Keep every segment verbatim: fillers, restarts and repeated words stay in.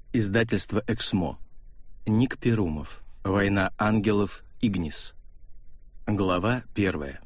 Издательство «Эксмо». Ник Перумов. «Война ангелов. Игнис». Глава первая.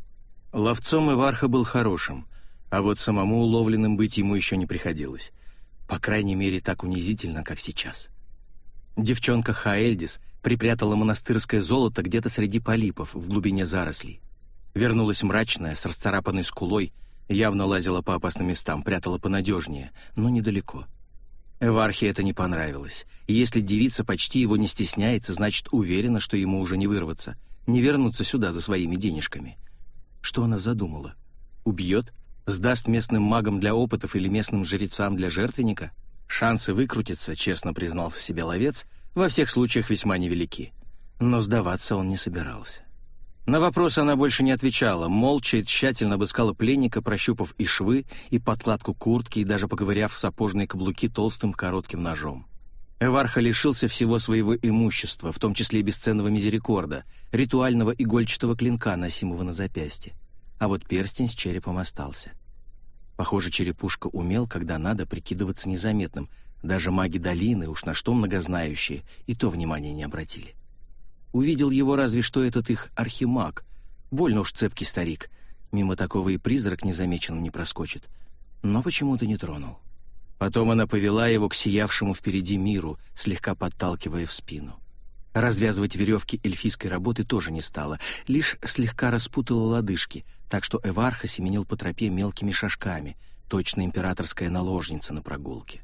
Ловцом Эварха был хорошим, а вот самому уловленным быть ему еще не приходилось. По крайней мере, так унизительно, как сейчас. Девчонка Хаэльдис припрятала монастырское золото где-то среди полипов в глубине зарослей. Вернулась мрачная, с расцарапанной скулой, явно лазила по опасным местам, прятала понадежнее, но недалеко. Эвархе это не понравилось. И если девица почти его не стесняется, значит, уверена, что ему уже не вырваться, не вернуться сюда за своими денежками. Что она задумала? Убьет? Сдаст местным магам для опытов или местным жрецам для жертвенника? Шансы выкрутиться, честно признался себе ловец, во всех случаях весьма невелики. Но сдаваться он не собирался. На вопросы она больше не отвечала, молча и тщательно обыскала пленника, прощупав и швы, и подкладку куртки, и даже поковыряв сапожные каблуки толстым коротким ножом. Эварха лишился всего своего имущества, в том числе и бесценного мизерикорда, ритуального игольчатого клинка, носимого на запястье. А вот перстень с черепом остался. Похоже, черепушка умел, когда надо, прикидываться незаметным. Даже маги долины, уж на что многознающие, и то внимания не обратили. Увидел его разве что этот их архимаг. Больно уж цепкий старик. Мимо такого и призрак незамеченным не проскочит. Но почему-то не тронул. Потом она повела его к сиявшему впереди миру, слегка подталкивая в спину. Развязывать веревки эльфийской работы тоже не стала, лишь слегка распутала лодыжки, так что Эварха семенил по тропе мелкими шажками, точно императорская наложница на прогулке.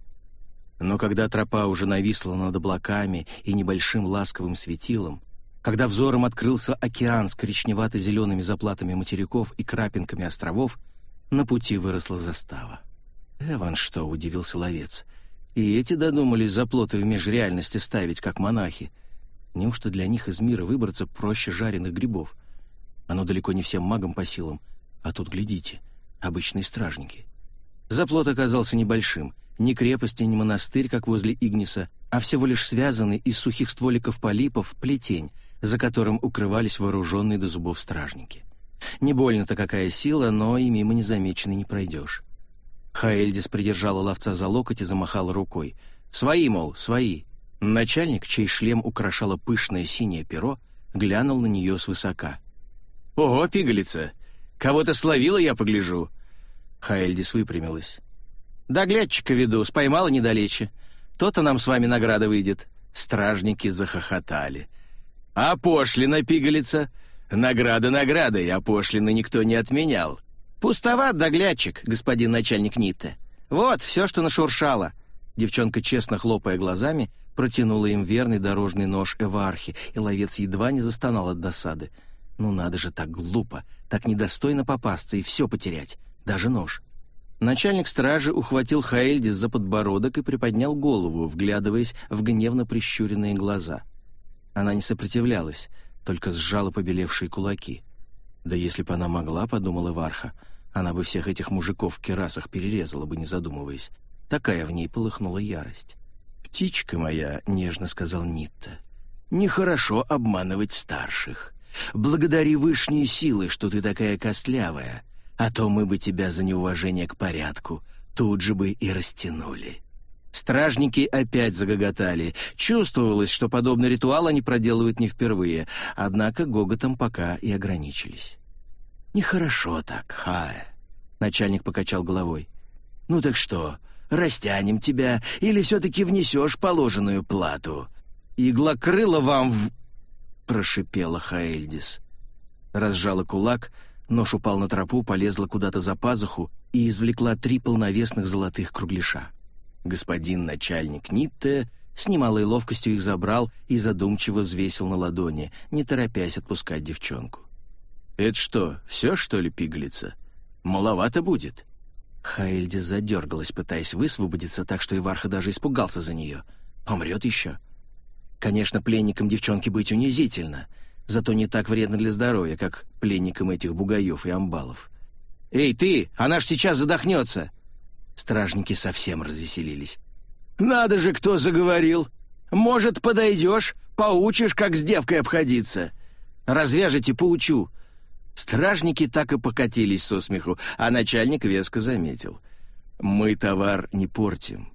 Но когда тропа уже нависла над облаками и небольшим ласковым светилом, когда взором открылся океан с коричневато-зелеными заплатами материков и крапинками островов, на пути выросла застава. «Эван что?» — удивился ловец. «И эти додумались заплоты в межреальности ставить, как монахи. Неужто для них из мира выбраться проще жареных грибов? Оно далеко не всем магам по силам, а тут, глядите, обычные стражники». Заплот оказался небольшим, ни крепость, ни монастырь, как возле Игниса, а всего лишь связанный из сухих стволиков полипов плетень, за которым укрывались вооруженные до зубов стражники. Не больно-то какая сила, но и мимо незамеченной не пройдешь. Хаэльдис придержала ловца за локоть и замахала рукой. «Свои, мол, свои!» Начальник, чей шлем украшало пышное синее перо, глянул на нее свысока. «Ого, пигалица! Кого-то словила, я погляжу!» Хаэльдис выпрямилась. «Доглядчика веду, споймала недалече. То-то нам с вами награда выйдет». Стражники захохотали. «А пошлина, пигалица? Награда наградой, а пошлины никто не отменял». «Пустоват доглядчик, господин начальник Нитте. Вот, все, что нашуршало». Девчонка, честно хлопая глазами, протянула им верный дорожный нож Эвархи, и ловец едва не застонал от досады. Ну надо же, так глупо, так недостойно попасться и все потерять, даже нож. Начальник стражи ухватил Хаэльдис за подбородок и приподнял голову, вглядываясь в гневно прищуренные глаза. Она не сопротивлялась, только сжала побелевшие кулаки. Да если бы она могла, подумала Эварха, она бы всех этих мужиков в кирасах перерезала бы, не задумываясь. Такая в ней полыхнула ярость. «Птичка моя», — нежно сказал Нитта, — «нехорошо обманывать старших. Благодари вышние силы, что ты такая костлявая, а то мы бы тебя за неуважение к порядку тут же бы и растянули». Стражники опять загоготали. Чувствовалось, что подобный ритуал они проделывают не впервые, однако гоготом пока и ограничились. «Нехорошо так, Хае», — начальник покачал головой. «Ну так что, растянем тебя или все-таки внесешь положенную плату?» «Иглокрыло вам в...» — прошипела Хаэльдис. Разжала кулак, нож упал на тропу, полезла куда-то за пазуху и извлекла три полновесных золотых кругляша. Господин начальник Нитте с немалой ловкостью их забрал и задумчиво взвесил на ладони, не торопясь отпускать девчонку. «Это что, все, что ли, пигалица? Маловато будет?» Хаэльдис задергалась, пытаясь высвободиться, так что Эварха даже испугался за нее. Помрет еще. Конечно, пленникам девчонки быть унизительно, зато не так вредно для здоровья, как пленникам этих бугаев и амбалов. «Эй, ты! Она ж сейчас задохнется!» Стражники совсем развеселились. «Надо же, кто заговорил! Может, подойдешь, поучишь, как с девкой обходиться? Развяжете, поучу!» Стражники так и покатились со смеху, а начальник веско заметил. «Мы товар не портим.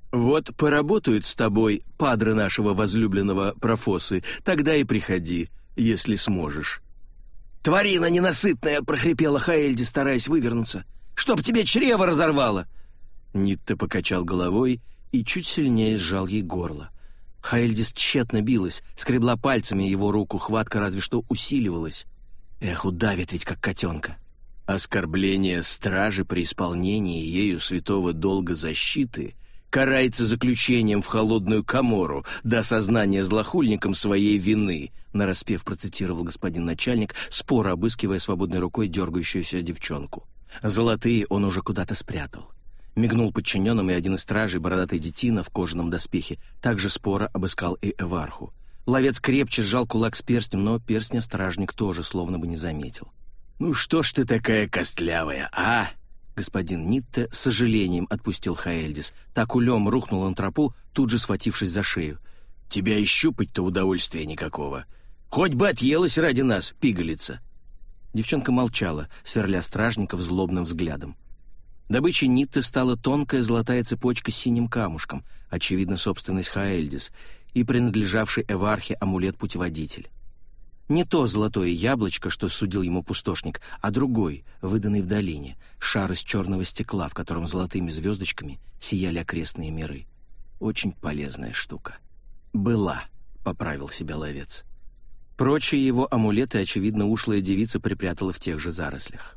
Вот поработают с тобой падры нашего возлюбленного Профосы, тогда и приходи, если сможешь». «Тварина ненасытная!» — прохрипела Хаэльди, стараясь вывернуться. «Чтоб тебе чрево разорвало!» Нитте покачал головой и чуть сильнее сжал ей горло. Хаэльдис тщетно билась, скребла пальцами его руку, хватка разве что усиливалась. Эх, удавит ведь как котенка. Оскорбление стражи при исполнении ею святого долга защиты карается заключением в холодную камору до осознания злохульником своей вины, нараспев процитировал господин начальник, споро обыскивая свободной рукой дергающуюся девчонку. Золотые он уже куда-то спрятал. Мигнул подчиненным, и один из стражей, бородатый детина в кожаном доспехе, также споро обыскал и Эварху. Ловец крепче сжал кулак с перстнем, но перстня стражник тоже словно бы не заметил. «Ну что ж ты такая костлявая, а?» Господин Нитте с сожалением отпустил Хаэльдис. Так улем рухнул на тропу, тут же схватившись за шею. «Тебя и щупать-то удовольствия никакого. Хоть бы отъелась ради нас, пигалица!» Девчонка молчала, сверля стражников злобным взглядом. Добычей Нитте стала тонкая золотая цепочка с синим камушком, очевидно, собственность Хаэльдис, и принадлежавший Эвархе амулет-путеводитель. Не то золотое яблочко, что судил ему пустошник, а другой, выданный в долине, шар из черного стекла, в котором золотыми звездочками сияли окрестные миры. Очень полезная штука. «Была», — поправил себя ловец. Прочие его амулеты, очевидно, ушлая девица припрятала в тех же зарослях.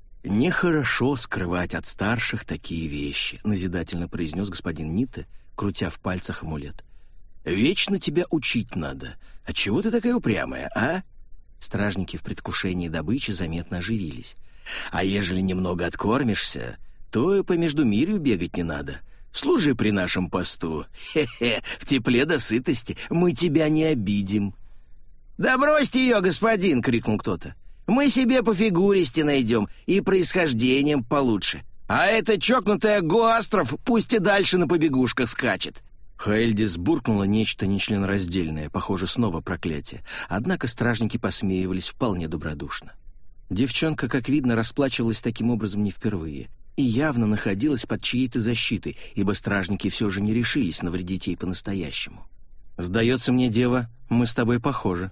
«Нехорошо скрывать от старших такие вещи», — назидательно произнес господин Нитте, крутя в пальцах амулет. «Вечно тебя учить надо. А чего ты такая упрямая, а?» Стражники в предвкушении добычи заметно оживились. «А ежели немного откормишься, то и по междумирью бегать не надо. Служи при нашем посту. Хе-хе, в тепле до сытости. Мы тебя не обидим». «Да бросьте ее, господин!» — крикнул кто-то. «Мы себе по фигуристе найдем и происхождением получше. А эта чокнутая Гуастров пусть и дальше на побегушках скачет». Хаэльдис буркнула нечто нечленораздельное, похоже, снова проклятие. Однако стражники посмеивались вполне добродушно. Девчонка, как видно, расплачивалась таким образом не впервые и явно находилась под чьей-то защитой, ибо стражники все же не решились навредить ей по-настоящему. «Сдается мне, дева, мы с тобой похожи».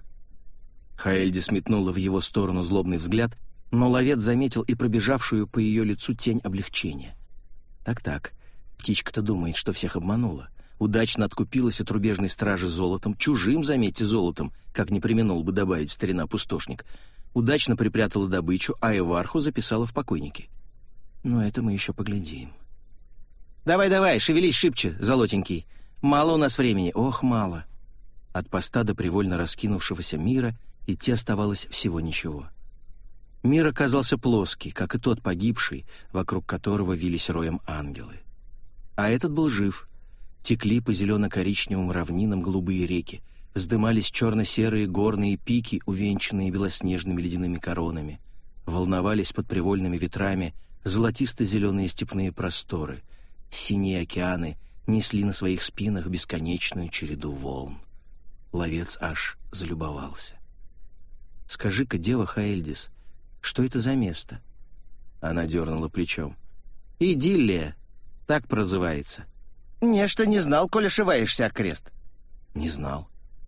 Хаэльдис метнула в его сторону злобный взгляд, но ловец заметил и пробежавшую по ее лицу тень облегчения. Так-так, птичка-то думает, что всех обманула. Удачно откупилась от рубежной стражи золотом, чужим, заметьте, золотом, как не преминул бы добавить старина-пустошник. Удачно припрятала добычу, а Эварху записала в покойники. Но это мы еще поглядим. «Давай-давай, шевелись шибче, золотенький. Мало у нас времени, ох, мало». От поста до привольно раскинувшегося мира идти оставалось всего ничего. Мир оказался плоский, как и тот погибший, вокруг которого вились роем ангелы. А этот был жив. Текли по зелено-коричневым равнинам голубые реки, вздымались черно-серые горные пики, увенчанные белоснежными ледяными коронами, волновались под привольными ветрами золотисто-зеленые степные просторы, синие океаны несли на своих спинах бесконечную череду волн. Ловец аж залюбовался. «Скажи-ка, дева Хаэльдис, что это за место?» Она дернула плечом. «Идиллия, так прозывается». «Нечто не знал, коли ошиваешься окрест». «Не знал.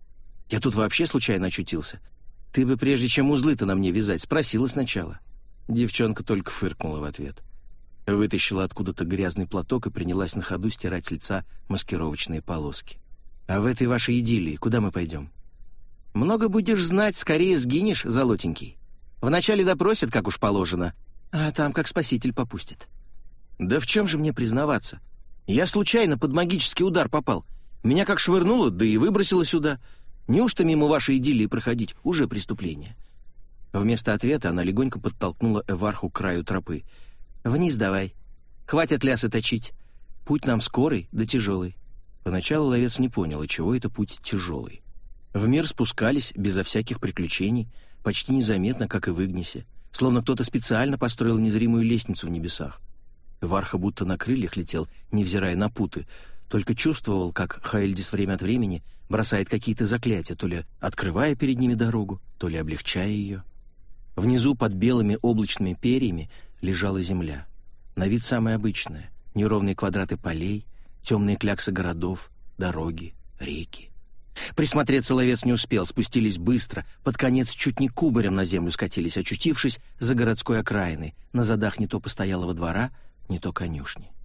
Я тут вообще случайно очутился. Ты бы, прежде чем узлы-то на мне вязать, спросила сначала». Девчонка только фыркнула в ответ. Вытащила откуда-то грязный платок и принялась на ходу стирать с лица маскировочные полоски. «А в этой вашей идиллии куда мы пойдем?» «Много будешь знать, скорее сгинешь, золотенький. Вначале допросят, как уж положено, а там как спаситель попустит». «Да в чем же мне признаваться? Я случайно под магический удар попал. Меня как швырнуло, да и выбросило сюда. Неужто мимо вашей идиллии проходить уже преступление?» Вместо ответа она легонько подтолкнула Эварху к краю тропы. «Вниз давай. Хватит лясы точить. Путь нам скорый да тяжелый». Поначалу ловец не понял, и чего это путь тяжелый. В мир спускались безо всяких приключений, почти незаметно, как и в Игнисе, словно кто-то специально построил незримую лестницу в небесах. Эварха будто на крыльях летел, невзирая на путы, только чувствовал, как Хаэльдис время от времени бросает какие-то заклятия, то ли открывая перед ними дорогу, то ли облегчая ее. Внизу под белыми облачными перьями лежала земля. На вид самая обычная, неровные квадраты полей, темные кляксы городов, дороги, реки. Присмотреться ловец не успел, спустились быстро, под конец чуть не кубарем на землю скатились, очутившись за городской окраиной, на задах не то постоялого двора, не то конюшни.